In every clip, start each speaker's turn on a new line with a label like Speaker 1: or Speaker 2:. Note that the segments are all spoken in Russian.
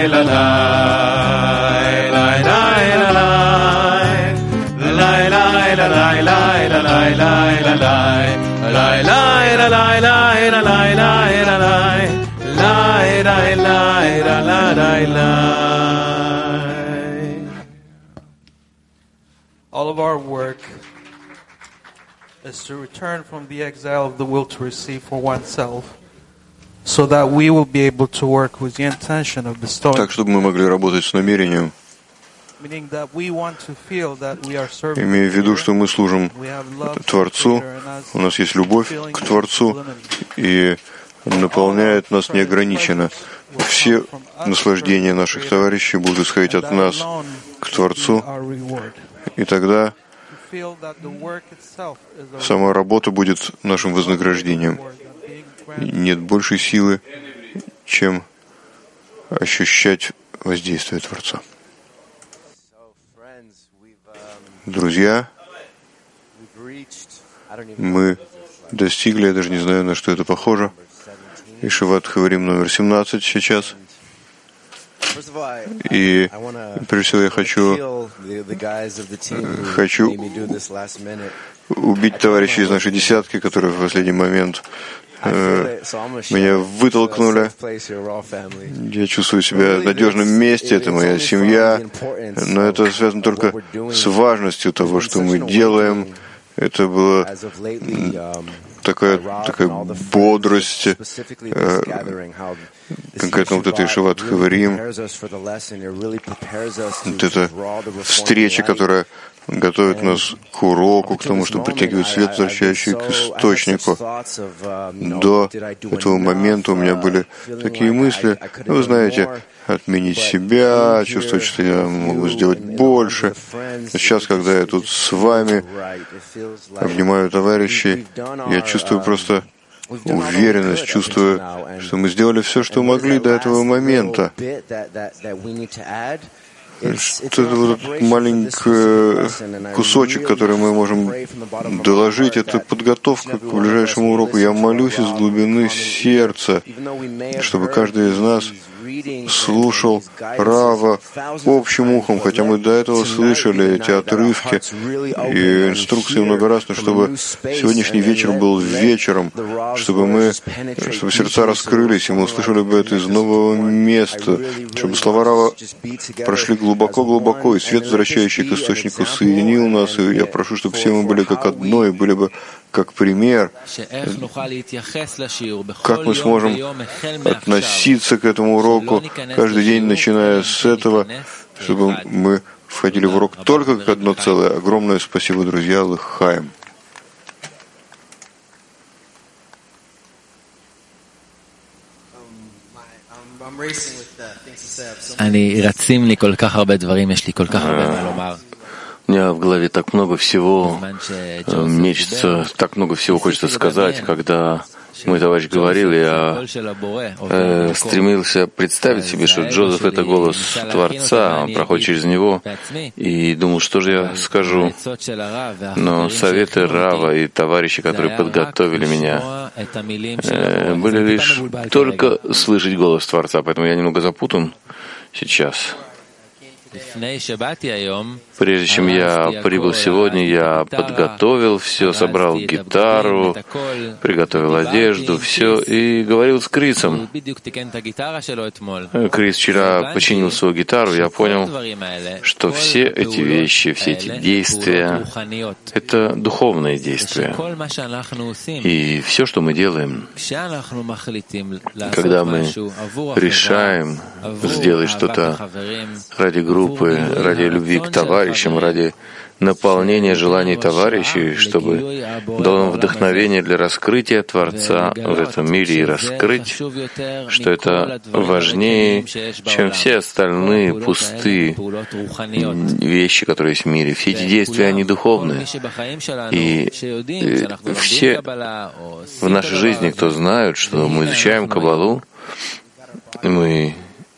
Speaker 1: All of our work is to return from the exile of the will to receive for oneself, so that we will be able to work with the intention of bestowing.
Speaker 2: Так, чтобы мы могли работать с намерением, имея в виду, что мы служим Творцу, у нас есть любовь к Творцу, и наполняет нас неограниченно. Все наслаждения наших товарищей будут исходить от нас к Творцу, и тогда сама работа будет нашим вознаграждением. Нет большей силы, чем ощущать воздействие Творца. Друзья, мы достигли, я даже не знаю, на что это похоже, Ишиват Хаварим номер 17 сейчас. И прежде всего я хочу убить товарищей из нашей десятки, которые в последний момент меня вытолкнули. Я чувствую себя в надежном месте, это моя семья, но это связано только с важностью того, что мы делаем. Это была такая бодрость, конкретно вот эта Ишиват Хаварим, вот эта встреча, которая готовит нас к уроку, к тому, чтобы притягивать свет, возвращающий к источнику. До этого момента у меня были такие мысли, вы знаете, отменить себя, чувствовать, что я могу сделать больше. Сейчас, когда я тут с вами, обнимаю товарищей, я чувствую просто уверенность, чувствую, что мы сделали все, что могли до этого момента. Что это вот маленький кусочек, который мы можем доложить, это подготовка к ближайшему уроку. Я молюсь из глубины сердца, чтобы каждый из нас слушал Рава общим ухом, хотя мы до этого слышали эти отрывки и инструкции много раз, но чтобы сегодняшний вечер был вечером, чтобы сердца раскрылись, и мы услышали бы это из нового места, чтобы слова Рава прошли глубоко-глубоко, и свет, возвращающий к источнику, соединил нас, и я прошу, чтобы все мы были как одно, и были бы как пример, как мы сможем относиться к этому уроку каждый день, начиная с этого, чтобы мы входили в урок только как одно целое. Огромное спасибо, друзья, Лыхаем.
Speaker 3: У меня в голове так много всего мечется, так много всего хочется сказать. Когда мой товарищ говорил, я стремился представить себе, что Джозеф — это голос Творца, он проходит через него, и думал, что же я скажу. Но советы Рава и товарищи, которые подготовили меня, были лишь только слышать голос Творца, поэтому я немного запутан сейчас. Прежде чем я прибыл сегодня, я подготовил все, собрал гитару, приготовил одежду, все, и говорил с Крисом. Крис вчера починил свою гитару, я понял, что все эти вещи, все эти действия — это духовные действия. И все, что мы делаем, когда мы решаем сделать что-то ради группы, ради любви к товарищам, ради наполнения желаний товарищей, чтобы дал им вдохновение для раскрытия Творца в этом мире и раскрыть, что это важнее, чем все остальные пустые вещи, которые есть в мире. Все эти действия, они духовные. И все в нашей жизни, кто знают, что мы изучаем Каббалу, мы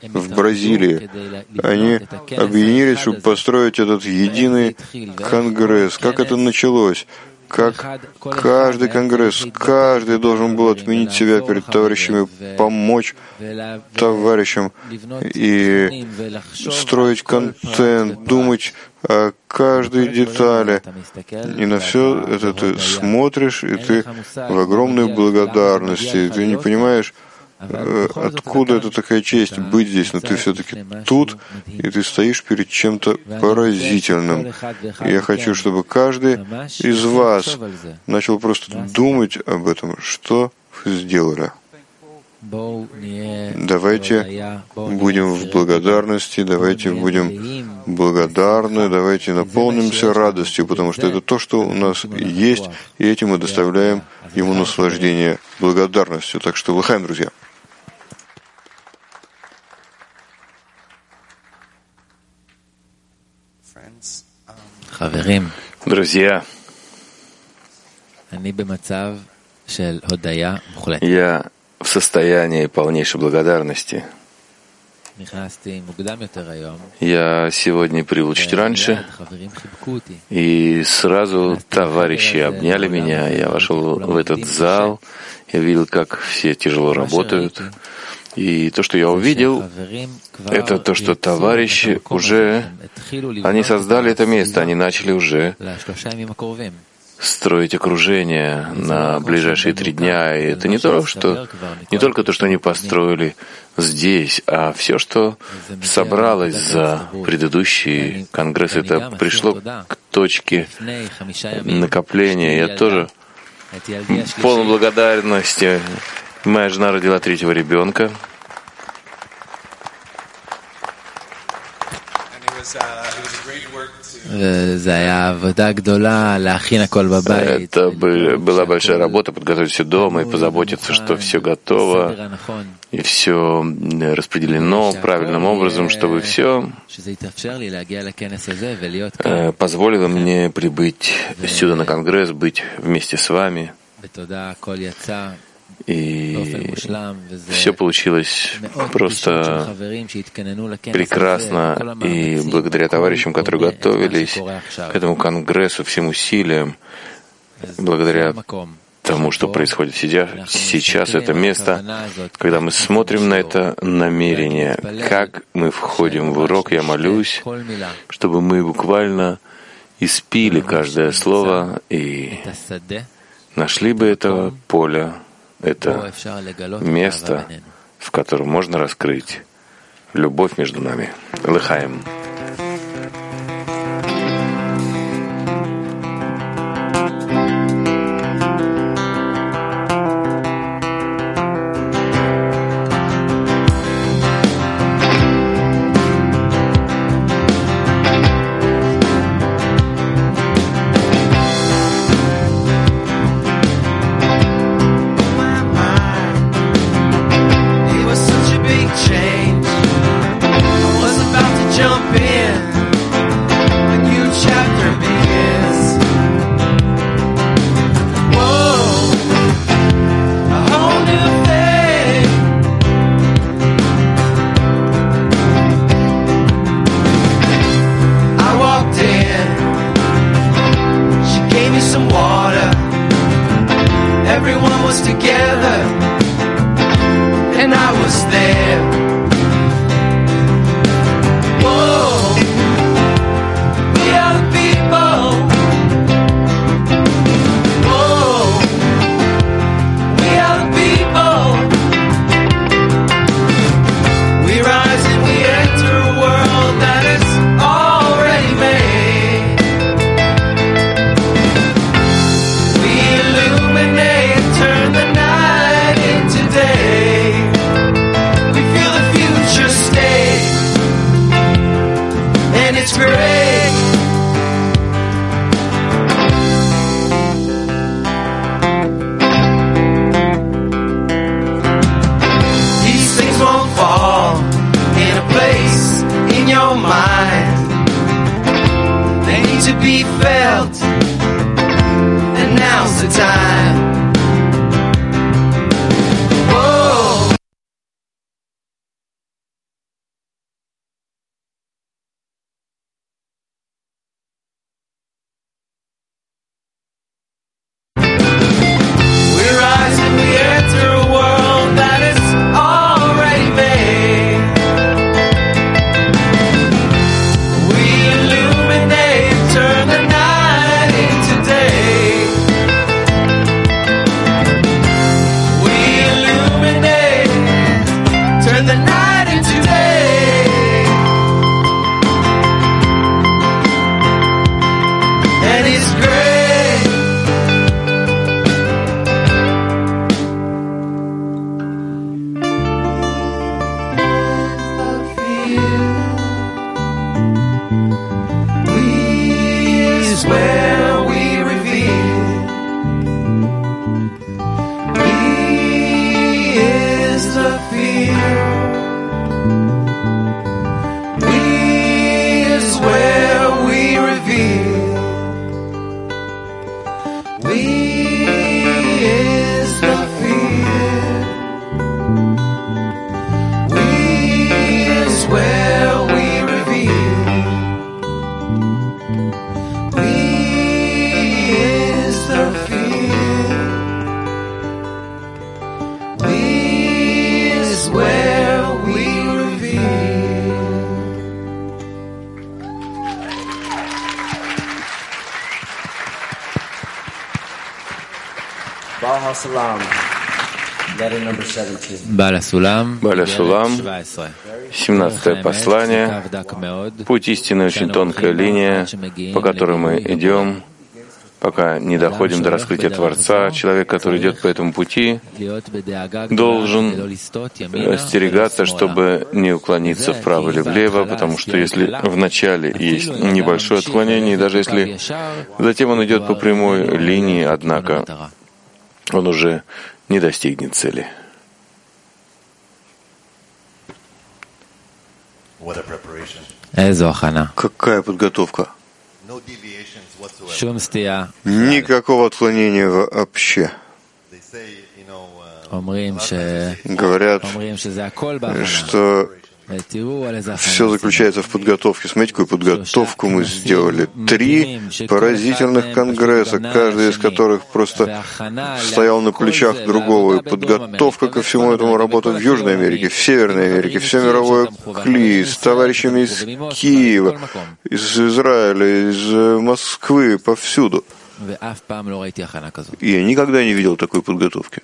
Speaker 2: в Бразилии. Они объединились, чтобы построить этот единый конгресс. Как это началось? Как каждый конгресс, каждый должен был отменить себя перед товарищами, помочь товарищам и строить контент, думать о каждой детали. И на все это ты смотришь, и ты в огромной благодарности. И ты не понимаешь, откуда это такая честь быть здесь, но ты все-таки тут, и ты стоишь перед чем-то поразительным. И я хочу, чтобы каждый из вас начал просто думать об этом, что вы сделали. Давайте будем в благодарности, давайте будем благодарны, давайте наполнимся радостью, потому что это то, что у нас есть, и этим мы доставляем ему наслаждение благодарностью. Так что лыхаем, друзья.
Speaker 3: Друзья, я в состоянии полнейшей благодарности. Я сегодня прибыл чуть раньше, и сразу товарищи обняли меня. Я вошел в этот зал, я видел, как все тяжело работают. И то, что я увидел, это то, что товарищи уже, они создали это место, они начали уже строить окружение на ближайшие 3 дня. И это не только то, что они построили здесь, а все, что собралось за предыдущий конгресс, это пришло к точке накопления. Я тоже полон благодарности. Моя жена родила 3-го ребенка. Это была большая работа подготовить все дома и позаботиться, что все готово и все распределено правильным образом, чтобы все позволило мне прибыть сюда на конгресс, быть вместе с вами. И все получилось просто прекрасно. И благодаря товарищам, которые готовились к этому конгрессу, всем усилиям, благодаря тому, что происходит сейчас, это место, когда мы смотрим на это намерение, как мы входим в урок, я молюсь, чтобы мы буквально испили каждое слово и нашли бы это поле, это место, в котором можно раскрыть любовь между нами. Лыхаем.
Speaker 4: To be felt, and now's the time. and it's great. Where we reveal we is the fear. We is where we reveal we is the fear. We is where we reveal
Speaker 5: Баля Сулам,
Speaker 3: 17 послание. Путь истины — очень тонкая линия, по которой мы идем, пока не доходим до раскрытия Творца. Человек, который идет по этому пути, должен остерегаться, чтобы не уклониться вправо или влево, потому что если вначале есть небольшое отклонение, и даже если затем он идет по прямой линии, однако он уже не достигнет цели.
Speaker 2: Какая подготовка? Никакого отклонения вообще. Говорят, что все заключается в подготовке. Смотрите, какую подготовку мы сделали. 3 поразительных конгресса, каждый из которых просто стоял на плечах другого. И подготовка ко всему этому работа в Южной Америке, в Северной Америке, все мировое КЛИ, с товарищами из Киева, из Израиля, из Москвы, повсюду. И я никогда не видел такой подготовки.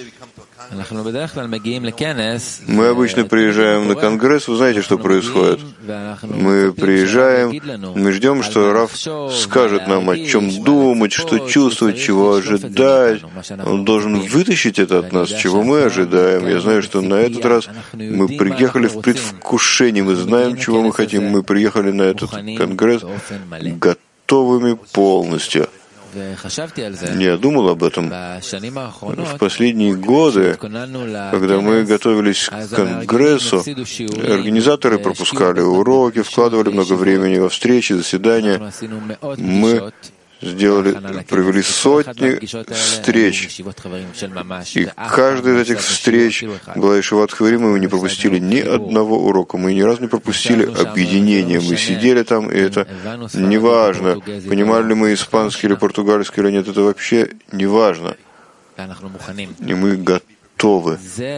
Speaker 2: Мы обычно приезжаем на конгресс, вы знаете, что происходит? Мы приезжаем, мы ждем, что Рав скажет нам, о чем думать, что чувствовать, чего ожидать. Он должен вытащить это от нас, чего мы ожидаем. Я знаю, что на этот раз мы приехали в предвкушении, мы знаем, чего мы хотим. Мы приехали на этот конгресс готовыми полностью. Я думал об этом в последние годы, когда мы готовились к конгрессу. Организаторы пропускали уроки, вкладывали много времени во встречи, заседания. Мы провели сотни встреч. И каждая из этих встреч была Ешиват Хаварим, и мы не пропустили ни одного урока. Мы ни разу не пропустили объединение. Мы сидели там, и это не важно, понимали ли мы испанский или португальский или нет, это вообще не важно. И мы готовы.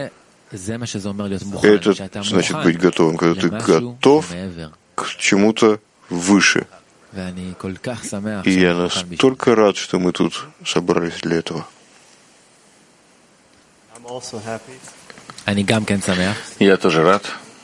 Speaker 2: Это значит быть готовым, когда ты готов к чему-то выше. И я настолько рад, что мы тут собрались для этого.
Speaker 3: Я тоже рад.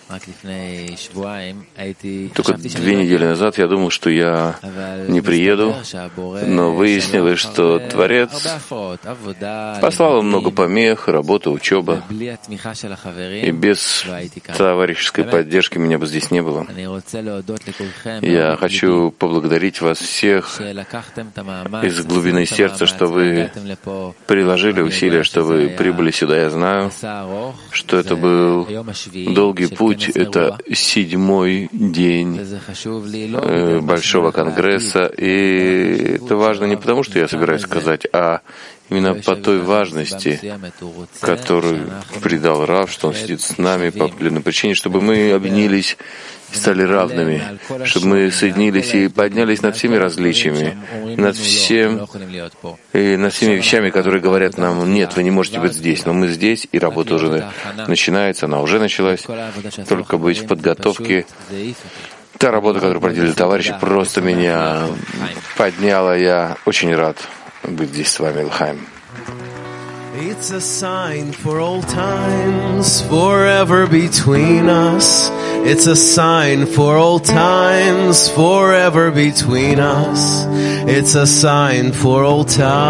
Speaker 3: Только 2 недели назад я думал, что я не приеду, но выяснилось, что Творец послал много помех, работа, учеба, и без товарищеской поддержки меня бы здесь не было. Я хочу поблагодарить вас всех из глубины сердца, что вы приложили усилия, что вы прибыли сюда. Я знаю, что это был долгий путь. Это 7-й день Большого конгресса, и это важно не потому, что я собираюсь сказать, а именно по той важности, которую придал Рав, что он сидит с нами по определенной причине, чтобы мы объединились и стали равными, чтобы мы соединились и поднялись над всеми различиями, над всеми вещами, которые говорят нам: нет, вы не можете быть здесь, но мы здесь, и работа уже начинается, она уже началась. Только быть в подготовке. Та работа, которую проделали товарищи, просто меня подняла. Я очень рад быть здесь с вами, Лхайм.
Speaker 4: It's a sign for old times, forever between us. It's a sign for old times, forever between us. It's a sign for old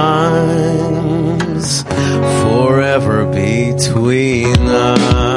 Speaker 4: times, forever between us.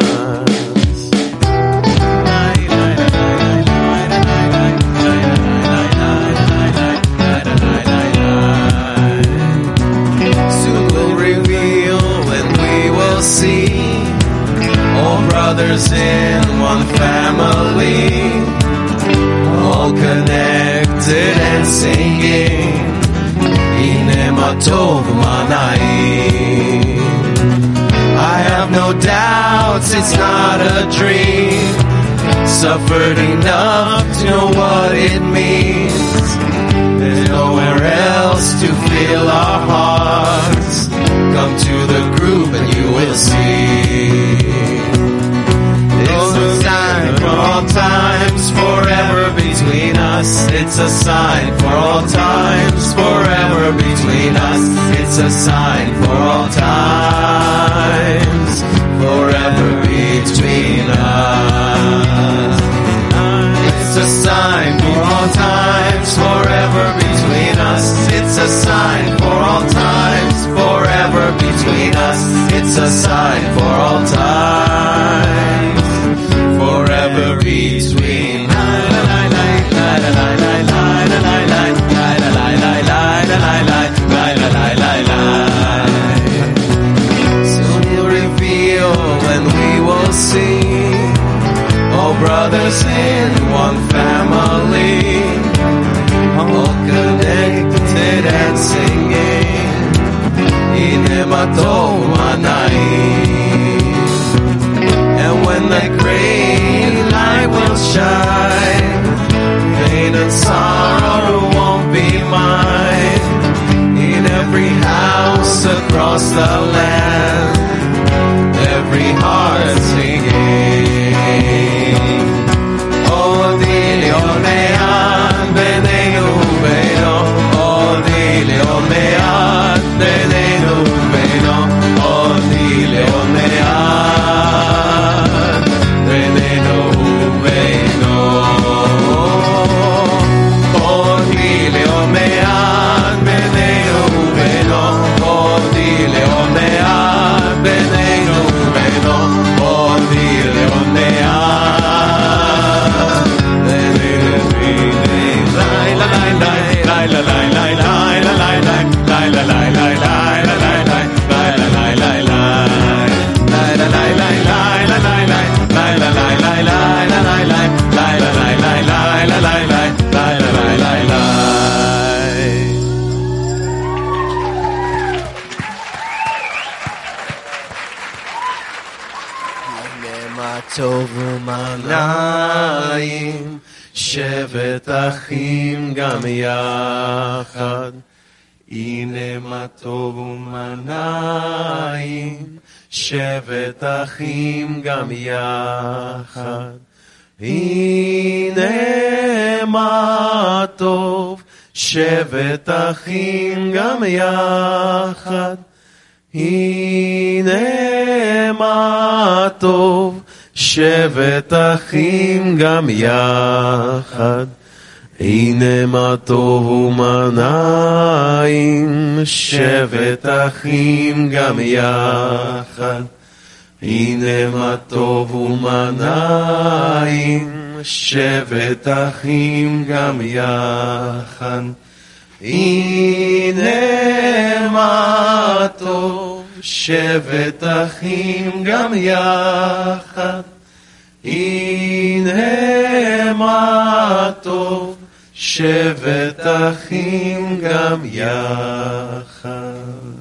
Speaker 4: See all brothers in one family, all connected and singing Hine ma tov mana'im. I have no doubts it's not a dream, suffered enough to know what it means. There's nowhere else to fill our hearts. Come to the group and you will see. It's a sign for all times, forever between us. It's a sign for all times, forever between us. It's a sign for all times, forever between us. It's a sign for all times, forever between us. It's a sign for all times, forever between us. It's a sign for all times, forever between us. Soon he'll reveal when we will see all brothers in one family, all connected and singing Hine ma tov mana'im. And when the great light will shine, pain and sorrow won't be mine. In every house across the land, every heart singing Odi le'omead b'neinu u'beino, Odi le'omead b'neinu u'beino, Odi le'omead b'neinu u'beino, Odi le'omead b'neinu u'beino, Odi le'omead b'neinu u'beino, Odi le'omead b'neinu טוב ומנעים, שבט אחים גם יחד. הנה מה טוב ומנעים, שבט אחים גם יחד. הנה מה טוב, שבט אחים גם יחד. הנה מה טוב, שבט אחים גם יחד. הנה מה טוב ומנעים, שבט אחים גם יחד. הנה מה טוב ומנעים, שבט אחים גם יחד. הנה מה טוב, שבט אחים גם יחד. הנה מה טוב, שבט אחים גם יחד.